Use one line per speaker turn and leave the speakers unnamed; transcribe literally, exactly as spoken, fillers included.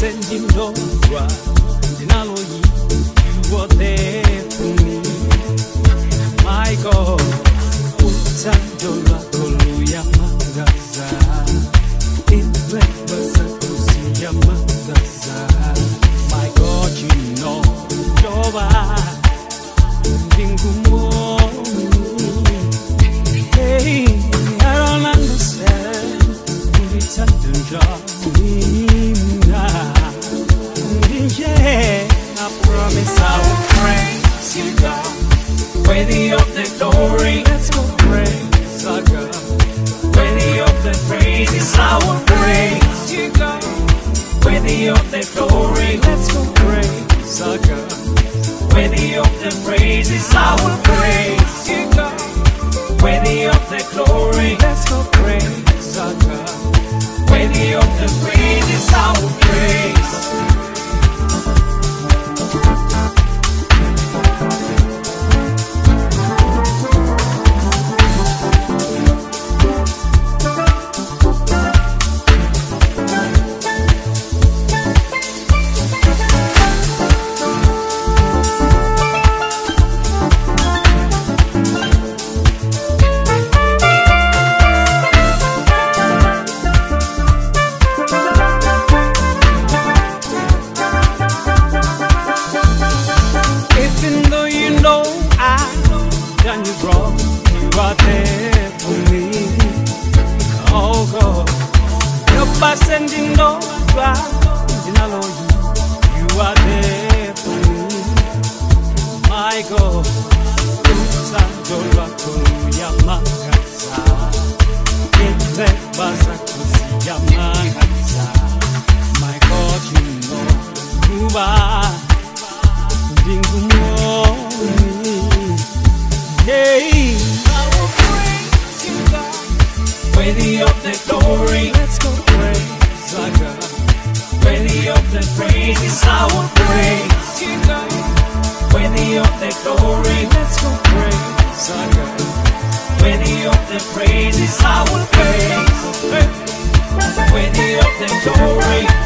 sending no right. Dinalo, you were there for me. My God, Utandola Koluya Mangaza, Invebaza Kusiya Mangaza. My God, you know, Jova, Dingumo. Hey, I don't understand. It's a job. Yeah, I promise I will praise you, God. Worthy of the glory, let's go praise our God. Worthy of the praises, I will praise you, God. Worthy of the glory, let's go praise our God. Worthy of the praises, I will praise you, God. Worthy of the glory, let's go praise our God. Worthy of the praises, I will praise. Done you wrong, you are there for me. Oh God, you're passing no ground. I know you, you are there for me. My God, Utandola Koluya Mangaza, Invebaza Kusiya Mangaza. My God, you know, you are Dingumo. Hey, I will praise you, God. Worthy of the glory, let's go praise our God. Worthy of the praises, I will praise you, God. Worthy of the glory, let's go praise our God. Worthy of the praises, I will praise. Worthy of the glory.